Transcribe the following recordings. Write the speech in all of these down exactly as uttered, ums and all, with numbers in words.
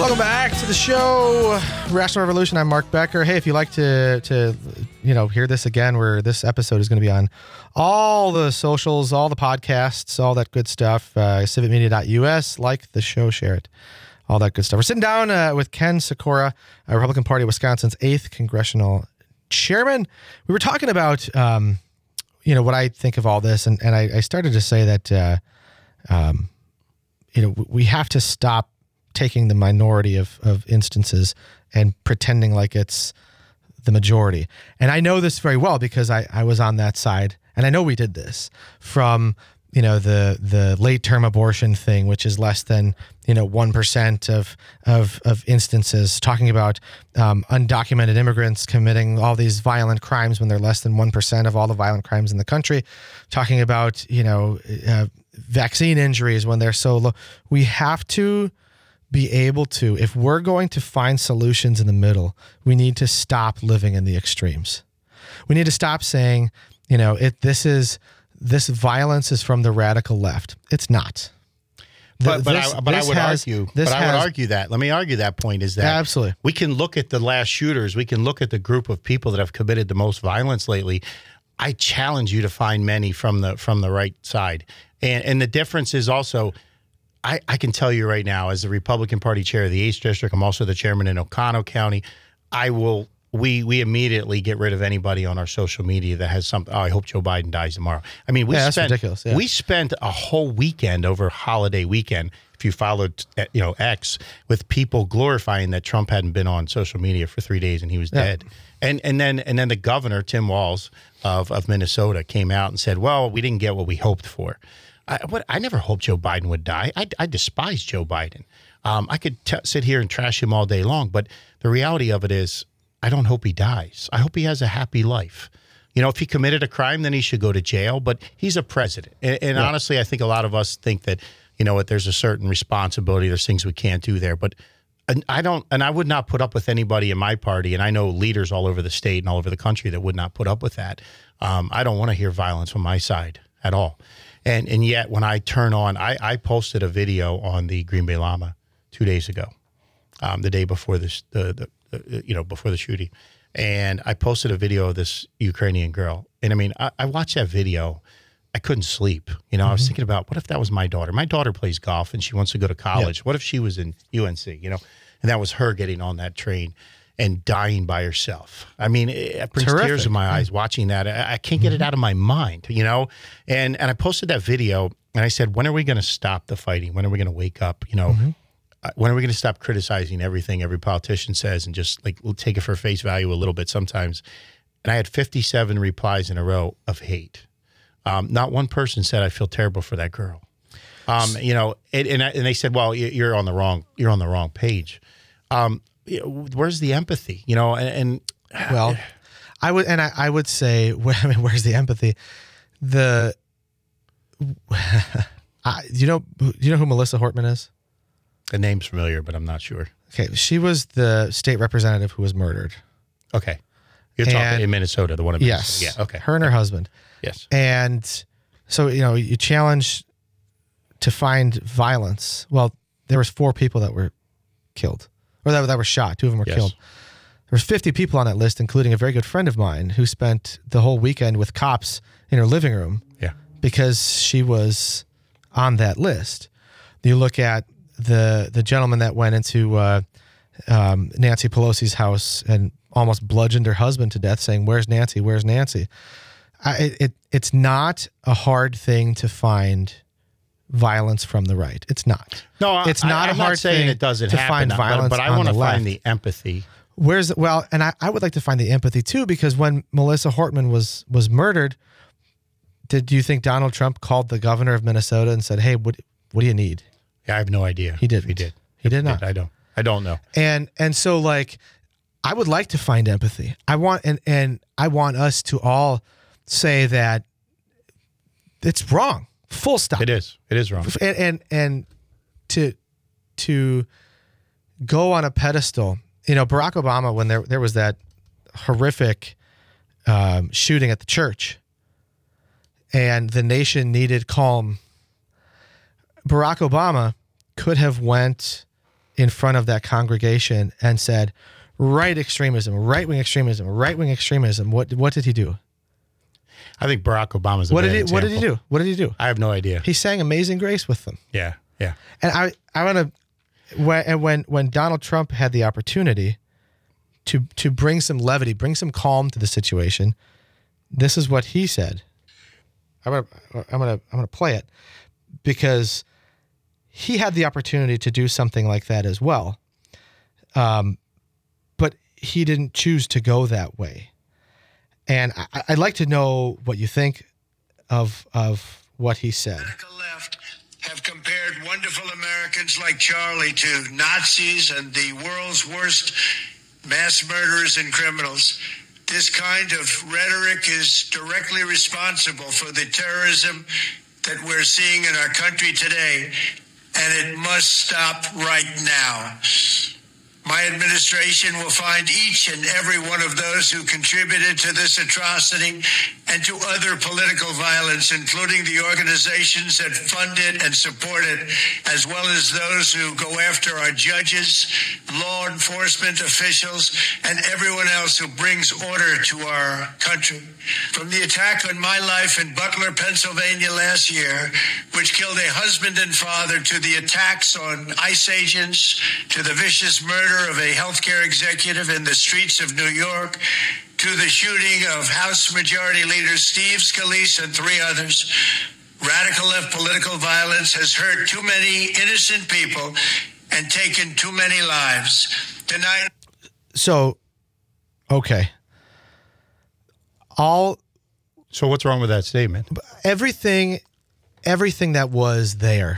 Welcome back to the show, Rational Revolution. I'm Mark Becker. Hey, if you like to to you know hear this again, where this episode is going to be on all the socials, all the podcasts, all that good stuff. Uh, civic media dot U S. Like the show, share it, all that good stuff. We're sitting down uh, with Ken Sikora, uh, Republican Party of Wisconsin's eighth congressional chairman. We were talking about um, you know what I think of all this, and and I, I started to say that uh, um, you know we have to stop taking the minority of, of instances and pretending like it's the majority. And I know this very well because I, I was on that side, and I know we did this from, you know, the the late term abortion thing, which is less than, you know, one percent of, of, of instances, talking about um, undocumented immigrants committing all these violent crimes when they're less than one percent of all the violent crimes in the country, talking about, you know, uh, vaccine injuries when they're so low. We have to be able to, if we're going to find solutions in the middle, we need to stop living in the extremes. We need to stop saying, you know, it, this is, this violence is from the radical left. It's not. But, but, this, I, but I would has, argue, but I would has, argue that, let me argue that point is that absolutely. We can look at the last shooters. We can look at the group of people that have committed the most violence lately. I challenge you to find many from the, from the right side. And, and the difference is also, I, I can tell you right now, as the Republican Party chair of the eighth District, I'm also the chairman in Oconto County. I will, we we immediately get rid of anybody on our social media that has something, oh, I hope Joe Biden dies tomorrow. I mean, we yeah, spent, that's ridiculous. Yeah. we spent a whole weekend over holiday weekend, if you followed, you know, X, with people glorifying that Trump hadn't been on social media for three days and he was yeah. dead. And and then and then the governor, Tim Walz of, of Minnesota, came out and said, well, we didn't get what we hoped for. I, what, I never hoped Joe Biden would die. I, I despise Joe Biden. Um, I could t- sit here and trash him all day long, but the reality of it is I don't hope he dies. I hope he has a happy life. You know, if he committed a crime, then he should go to jail, but he's a president. And, and yeah. honestly, I think a lot of us think that, you know what, there's a certain responsibility. There's things we can't do there, but and I don't, and I would not put up with anybody in my party, and I know leaders all over the state and all over the country that would not put up with that. Um, I don't want to hear violence from my side at all. And and yet when I turn on, I, I posted a video on the Green Bay Llama two days ago, um, the day before this, the, the, the you know before the shooting, and I posted a video of this Ukrainian girl. And I mean, I, I watched that video, I couldn't sleep. You know, mm-hmm. I was thinking about what if that was my daughter? My daughter plays golf and she wants to go to college. Yep. What if she was in U N C? You know, and that was her getting on that train and dying by herself. I mean, it brings Terrific. tears in my eyes watching that. I, I can't get mm-hmm. it out of my mind, you know? And and I posted that video and I said, when are we going to stop the fighting? When are we going to wake up? You know, mm-hmm. uh, when are we going to stop criticizing everything every politician says and just like we'll take it for face value a little bit sometimes? And I had fifty-seven replies in a row of hate. Um, not one person said, I feel terrible for that girl. Um, you know, and, and, and they said, well, you're on the wrong, you're on the wrong page. Um, Where's the empathy? You know, and, and well, I would, and I, I would say, I mean, where's the empathy? The, I, you know, do you know who Melissa Hortman is? The name's familiar, but I'm not sure. Okay, she was the state representative who was murdered. Okay, you're and, talking in Minnesota, the one in Minnesota. Yes. Yeah. Okay. Her and her husband. Yes. And so you know, you challenge to find violence. Well, there was four people that were killed. Or that, that were shot. Two of them were yes. killed. There was fifty people on that list, including a very good friend of mine who spent the whole weekend with cops in her living room yeah. because she was on that list. You look at the the gentleman that went into uh, um, Nancy Pelosi's house and almost bludgeoned her husband to death saying, where's Nancy? Where's Nancy? I, it It's not a hard thing to find violence from the right. It's not. No, it's not I, a I'm hard not saying thing it doesn't to happen, find violence, but, but I want to find the empathy. Where's the, well, and I, I would like to find the empathy too, because when Melissa Hortman was was murdered, did you think Donald Trump called the governor of Minnesota and said, "Hey, what what do you need?" Yeah, I have no idea. He did. He did. He did he not. Did. I don't. I don't know. And and so like, I would like to find empathy. I want and and I want us to all say that it's wrong. Full stop. It is. It is wrong. And and and to to go on a pedestal. You know, Barack Obama, when there there was that horrific um, shooting at the church, and the nation needed calm, Barack Obama could have went in front of that congregation and said, right extremism, right wing extremism, right wing extremism, what what did he do? I think Barack Obama's a What bad did he example. What did he do? What did he do? I have no idea. He sang Amazing Grace with them. Yeah, yeah. And I I want to when and when when Donald Trump had the opportunity to to bring some levity, bring some calm to the situation, this is what he said. I'm gonna I'm gonna I'm gonna play it because he had the opportunity to do something like that as well, um, but he didn't choose to go that way. And I, I'd like to know what you think of of what he said. The radical left have compared wonderful Americans like Charlie to Nazis and the world's worst mass murderers and criminals. This kind of rhetoric is directly responsible for the terrorism that we're seeing in our country today, and it must stop right now. My administration will find each and every one of those who contributed to this atrocity and to other political violence, including the organizations that fund it and support it, as well as those who go after our judges, law enforcement officials, and everyone else who brings order to our country. From the attack on my life in Butler, Pennsylvania last year, which killed a husband and father, to the attacks on ICE agents, to the vicious murder of a healthcare executive in the streets of New York, to the shooting of House Majority Leader Steve Scalise and three others, radical left political violence has hurt too many innocent people and taken too many lives. Tonight. So, okay. All So what's wrong with that statement? everything, everything that was there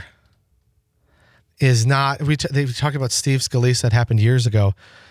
is not. We t- they talk about Steve Scalise that happened years ago.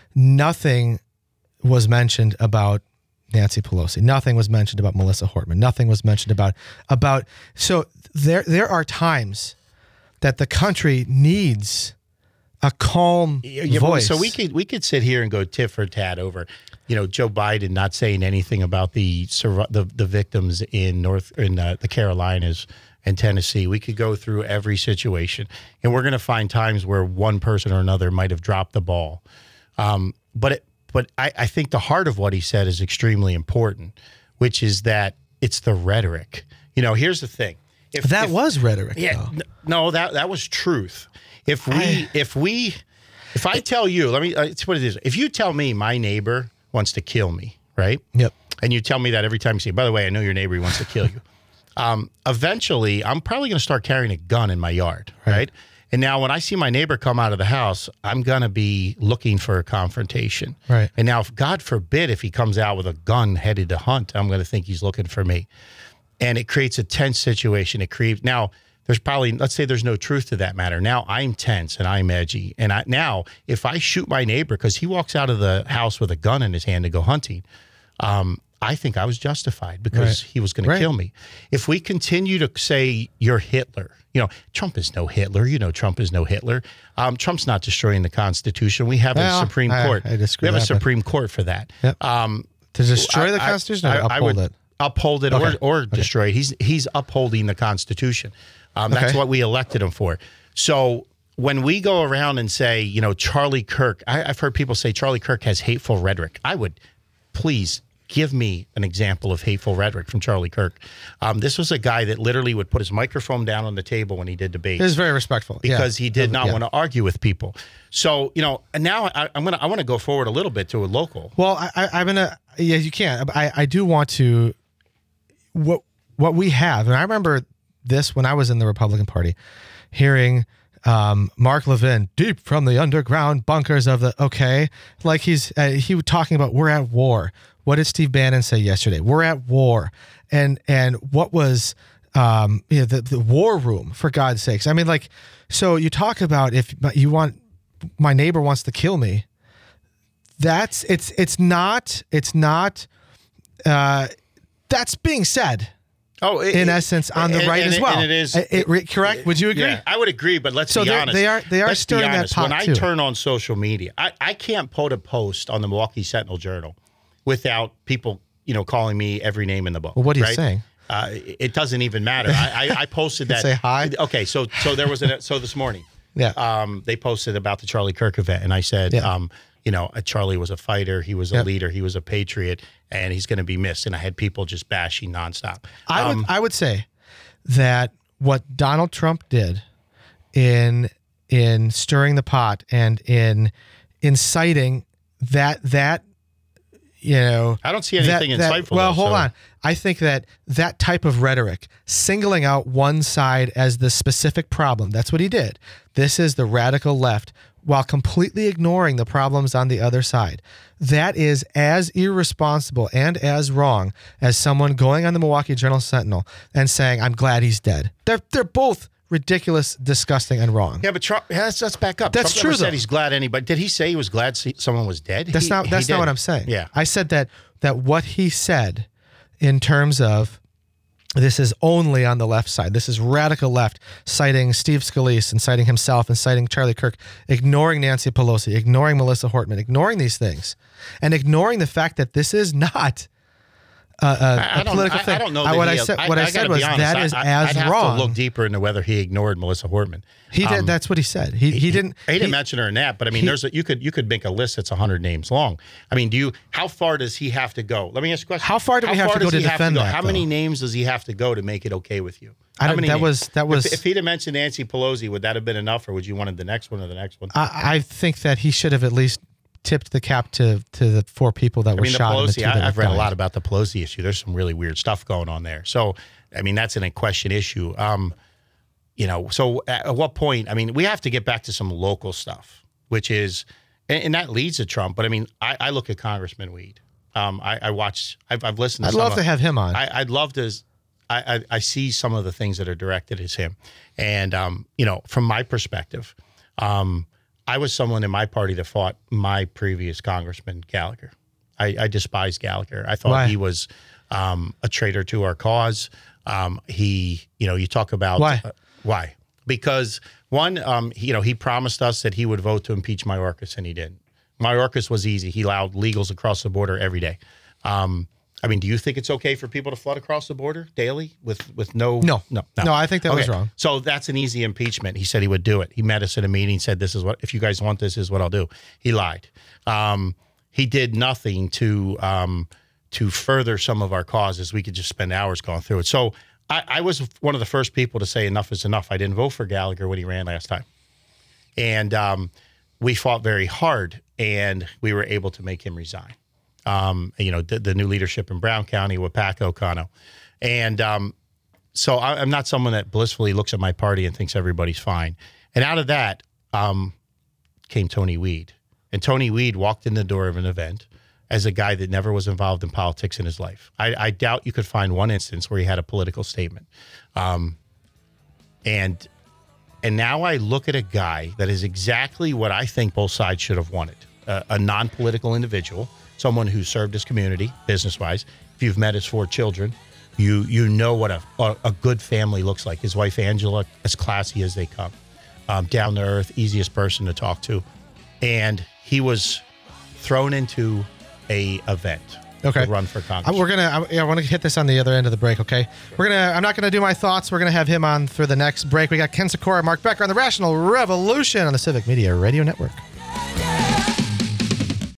Nothing was mentioned about Nancy Pelosi. Nothing was mentioned about Melissa Hortman. Nothing was mentioned about about. So there there are times that the country needs a calm Yeah, voice. So we could we could sit here and go tit for tat over, you know, Joe Biden not saying anything about the survi- the, the victims in North in uh, the Carolinas and Tennessee. We could go through every situation, and we're going to find times where one person or another might have dropped the ball. Um, but it, but I, I think the heart of what he said is extremely important, which is that it's the rhetoric. You know, here's the thing. If that if, was rhetoric. yeah, though. n- no, that that was truth. If we, I- if we, if I tell you, let me, uh, it's what it is. If you tell me my neighbor wants to kill me, right? Yep. And you tell me that every time you say, by the way, I know your neighbor, he wants to kill you. Um, eventually, I'm probably going to start carrying a gun in my yard, right. right? And now when I see my neighbor come out of the house, I'm going to be looking for a confrontation. Right. And now, if God forbid, if he comes out with a gun headed to hunt, I'm going to think he's looking for me. And it creates a tense situation. It creates, now, there's probably, let's say there's no truth to that matter. Now I'm tense and I'm edgy. And I, now if I shoot my neighbor because he walks out of the house with a gun in his hand to go hunting, um, I think I was justified because Right. he was going Right. to kill me. If we continue to say you're Hitler, you know, Trump is no Hitler. You know, Trump is no Hitler. Um, Trump's not destroying the Constitution. We have Well, a Supreme I- Court. I disagree we have a with that, but- Supreme Court for that. Yep. Um, To destroy the I- I- Constitution or I- to I uphold would it? Uphold it Okay. or, or destroy it. He's he's upholding the Constitution. Um, that's Okay. what we elected him for. So when we go around and say, you know, Charlie Kirk, I, I've heard people say Charlie Kirk has hateful rhetoric. I would please give me an example of hateful rhetoric from Charlie Kirk. Um, this was a guy that literally would put his microphone down on the table when he did debates. It was very respectful Because yeah. he did not Yeah. want to argue with people. So, you know, and now I, I'm gonna I want to go forward a little bit to a local. Well, I, I, I'm gonna. Yeah, you can. I, I do want to. What what we have, and I remember this when I was in the Republican Party, hearing um, Mark Levin deep from the underground bunkers of the. Okay, like he's uh, he was talking about we're at war. What did Steve Bannon say yesterday? We're at war, and and what was um, you know, the the war room, for God's sakes? I mean, like, so you talk about if you want my neighbor wants to kill me. That's it's it's not it's not uh, that's being said Oh, it, in essence on the and- right and as it- well. and it is It- it- correct. Would you agree? Yeah, I would agree, but let's So be they're- honest. they are- they are Let's be stirring that honest. pot, When I too. turn on social media, I, I can't put a post on the Milwaukee Sentinel Journal without people, you know, calling me every name in the book. Well, what are you right? saying? Uh, it doesn't even matter. I, I, I posted that. Say hi? Okay, so so there was an so this morning Yeah. um, they posted about the Charlie Kirk event, and I said, Yeah. um, you know, uh, Charlie was a fighter, he was a Yep. leader, he was a patriot, and he's going to be missed. And I had people just bashing nonstop. I Um, would I would say that what Donald Trump did in in stirring the pot and in inciting that that you know I don't see anything that, that- insightful. well, though, hold so- on. I think that that type of rhetoric, singling out one side as the specific problem, that's what he did. This is the radical left, while completely ignoring the problems on the other side. That is as irresponsible and as wrong as someone going on the Milwaukee Journal Sentinel and saying, "I'm glad he's dead." They're they're both ridiculous, disgusting, and wrong. Yeah, but Trump, yeah, let's, let's back up. That's Trump true, never though. said he's glad anybody. Did he say he was glad see- someone was dead? That's He- not he that's not did. what I'm saying. Yeah. I said that that what he said in terms of this is only on the left side. This is radical left, citing Steve Scalise and citing himself and citing Charlie Kirk, ignoring Nancy Pelosi, ignoring Melissa Hortman, ignoring these things, and ignoring the fact that this is not a, a, I, I a don't, political I, thing. I don't know. I- That what he, I said, I, what I, I said gotta was be honest, that I- is I, as I'd have wrong. to look deeper into whether he ignored Melissa Hortman. He did. Um, That's what he said. He he, didn't. He didn't he- mention her in that, but I mean, he- there's a, you could you could make a list that's a hundred names long. I mean, do you? How far does he have to go? Let me ask you a question. How far do we have to does go to he have defend go? that, How many though? names does he have to go to make it okay with you? I How don't- many that names? was- that was- If, if he'd have mentioned Nancy Pelosi, would that have been enough, or would you wanted the next one or the next one? I, I think that he should have at least tipped the cap to to the four people that I were mean, the shot. and the two Pelosi. that I, I've read died. a lot about the Pelosi issue. There's some really weird stuff going on there. So, I mean, that's an in question issue. Um, you know, so at, at what point? I mean, we have to get back to some local stuff, which is, and, and that leads to Trump. But I mean, I, I look at Congressman Weed. Um, I, I watch. I've, I've listened. to I'd some love of- to have him on. I, I'd love to. I, I I see some of the things that are directed as him, and um, you know, from my perspective, um, I was someone in my party that fought my previous Congressman Gallagher. I, I despised Gallagher. I thought Why? he was um, a traitor to our cause. Um, he, you know, you talk about Why? uh, why? Because one, um, he, you know, he promised us that he would vote to impeach Mayorkas, and he didn't. Mayorkas was easy. He allowed illegals across the border every day. Um, I mean, do you think it's okay for people to flood across the border daily with with no? No. no, No, I think that was wrong. So that's an easy impeachment. He said he would do it. He met us at a meeting, said, "This is what if you guys want this, is what I'll do." He lied. Um, he did nothing to um, to further some of our causes. We could just spend hours going through it. So I, I was one of the first people to say enough is enough. I didn't vote for Gallagher when he ran last time, and um, we fought very hard, and we were able to make him resign. Um, you know, the, the new leadership in Brown County with Pat O'Connell. And um, so I, I'm not someone that blissfully looks at my party and thinks everybody's fine. And out of that um, came Tony Weed. And Tony Weed walked in the door of an event as a guy that never was involved in politics in his life. I, I doubt you could find one instance where he had a political statement. Um, and and now I look at a guy that is exactly what I think both sides should have wanted. Uh, a non-political individual, someone who served his community business-wise. If you've met his four children, you you know what a, a, a good family looks like. His wife, Angela, as classy as they come. Um, down to earth, easiest person to talk to. And he was thrown into a event Okay. to run for Uh, Congress. We're gonna. I, I want to hit this on the other end of the break. Okay. We're gonna. I'm not gonna do my thoughts. We're gonna have him on for the next break. We got Ken Sikora, Mark Becker on the Rational Revolution on the Civic Media Radio Network.